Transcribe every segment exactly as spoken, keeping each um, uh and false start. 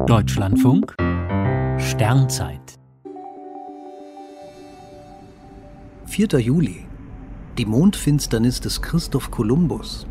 Deutschlandfunk Sternzeit. vierter Juli. Die Mondfinsternis des Christoph Kolumbus.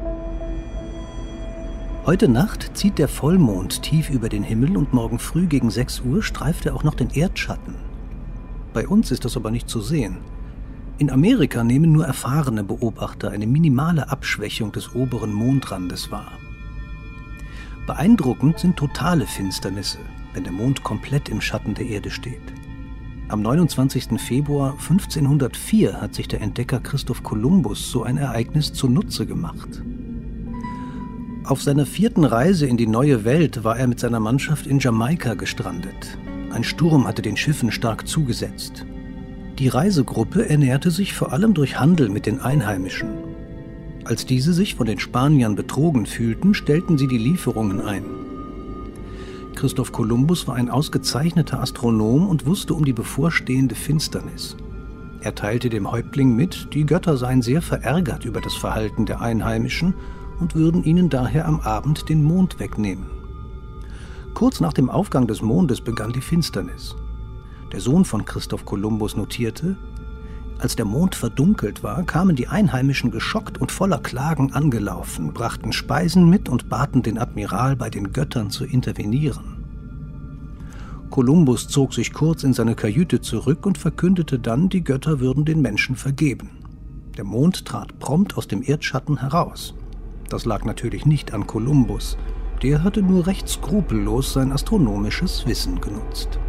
Heute Nacht zieht der Vollmond tief über den Himmel und morgen früh gegen sechs Uhr streift er auch noch den Erdschatten. Bei uns ist das aber nicht zu sehen. In Amerika nehmen nur erfahrene Beobachter eine minimale Abschwächung des oberen Mondrandes wahr. Beeindruckend sind totale Finsternisse, wenn der Mond komplett im Schatten der Erde steht. Am neunundzwanzigsten Februar fünfzehnhundertvier hat sich der Entdecker Christoph Kolumbus so ein Ereignis zunutze gemacht. Auf seiner vierten Reise in die neue Welt war er mit seiner Mannschaft in Jamaika gestrandet. Ein Sturm hatte den Schiffen stark zugesetzt. Die Reisegruppe ernährte sich vor allem durch Handel mit den Einheimischen. Als diese sich von den Spaniern betrogen fühlten, stellten sie die Lieferungen ein. Christoph Kolumbus war ein ausgezeichneter Astronom und wusste um die bevorstehende Finsternis. Er teilte dem Häuptling mit, die Götter seien sehr verärgert über das Verhalten der Einheimischen und würden ihnen daher am Abend den Mond wegnehmen. Kurz nach dem Aufgang des Mondes begann die Finsternis. Der Sohn von Christoph Kolumbus notierte: Als der Mond verdunkelt war, kamen die Einheimischen geschockt und voller Klagen angelaufen, brachten Speisen mit und baten den Admiral, bei den Göttern zu intervenieren. Kolumbus zog sich kurz in seine Kajüte zurück und verkündete dann, die Götter würden den Menschen vergeben. Der Mond trat prompt aus dem Erdschatten heraus. Das lag natürlich nicht an Kolumbus. Der hatte nur recht skrupellos sein astronomisches Wissen genutzt.